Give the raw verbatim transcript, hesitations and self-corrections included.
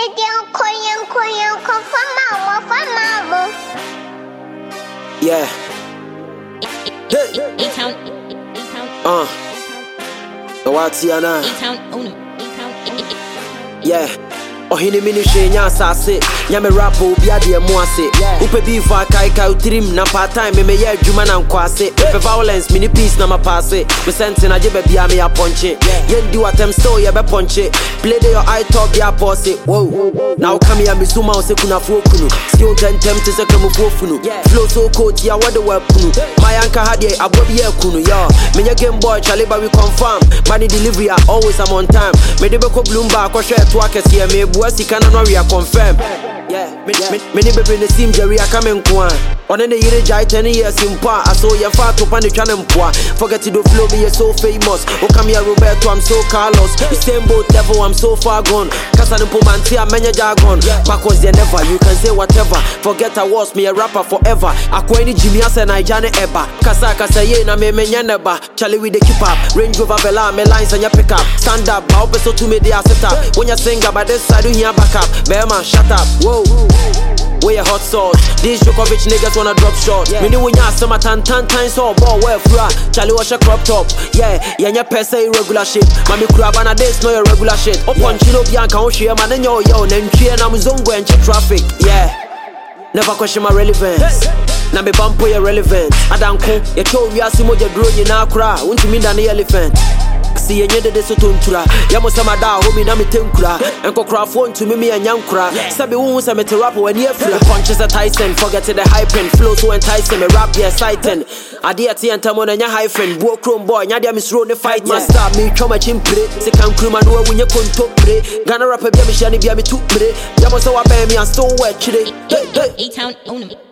Yeah. Hey. A-Town. Uh. Nawatiana. A-Town. Unum. Yeah. Oh, he ni mini shenya sase. Nyame rapper obi ade emu ase. Upe beef akai kai utrim na part time me me ye adwuma na nkwase. Upe violence mini peace na mapase. Me sente na je baby a me ya ponche. Yendi watem still ye be ponche. Play the your eye top ya pose. Whoa. Now come here me zuma o se kuna fu okunu. Si on ten tem te se kemu fu ofunu. Flow so coach ya what the weapon. My anka hade abobi ye kunu yo. Me nye game boy chale ba we confirm. Money delivery always I'm on time. Me de be ko bloomba ko share to akesi ye me Wasi kana no we are confirm. Yeah, me me me baby ne sim Jerry aka me nko a. One ne yire jai ten years impa. Aso ye fa to pan the twane mpoa. Forget the flow me so famous. O come here Roberto I'm so Carlos. The same boat level I'm so far gone. Kasa no pomanti a menye jargon. Backwards they never you can say whatever. Forget I was me a rapper forever. Akwa ni Jimmy ase na ijane eba. Kasa kasa ye na me menye neba. Charlie with the keep up. Range Rover Bella me lines and ya pick up. Stand up, ba obeso to me dey set up. When you sing about this side you hear back up. Bear shut up. Whoa. We a hot sauce. These Djokovic niggas wanna drop shot. Me ni when ya summer tan tan tan so ball well fra. Charlie wash a crop top. Yeah, yeah nya pesa irregular shit. Mami kuraba na this no your regular shit. Upon chino bianca on share man and yo yo nentwie na muzongo and traffic. Yeah. Never question my relevance. Na me bumpo your relevant. Adanko, ye cho we asimo je dro nyina kra. Untumi da na elephant. See ye nyede de so tontura. Yamo sama da homi na me tenkura. Enko kra phone to me me anyankura. Sabi wu se me te rap when ye free. Punches a Tyson, forget the hype and flow so enticing. Me rap yeah exciting. Adi ati antamo na nya hyphen. Bo chrome boy nya dia misro ne fight master. Me choma chimpre. Se kan kruma no we nye kontopre. Gana rap bia me shani bia me tupre. Yamo so wa be me and still work chide. A-Town. Unum.